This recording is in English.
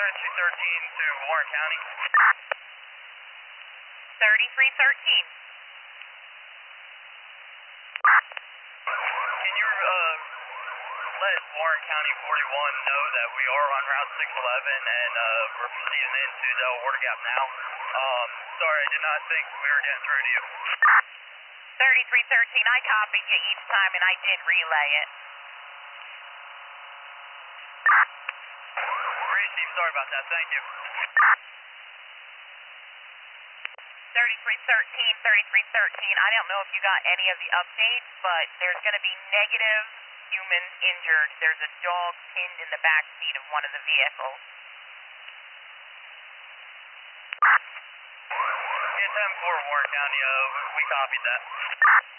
to Warren County. 3313. Can you let Warren County 41 know that we are on Route 611 and we're proceeding into the Water Gap now? Sorry, I did not think we were getting through to you. 3313, I copied you each time and I did relay it. Great, Chief, sorry about that, thank you. 3313, 3313, I don't know if you got any of the updates, but there's going to be negative humans injured. There's a dog pinned in the back seat of one of the vehicles. It's M4 Warren County, we copied that.